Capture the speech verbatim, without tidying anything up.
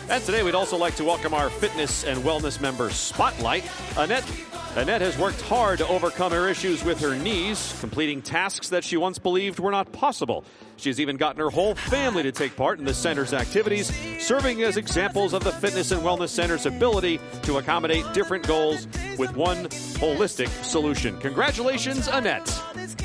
And today we'd also like to welcome our fitness and wellness member Spotlight. Annette Annette has worked hard to overcome her issues with her knees, completing tasks that she once believed were not possible. She's even gotten her whole family to take part in the center's activities, serving as examples of the Fitness and Wellness Center's ability to accommodate different goals with one holistic solution. Congratulations, Annette.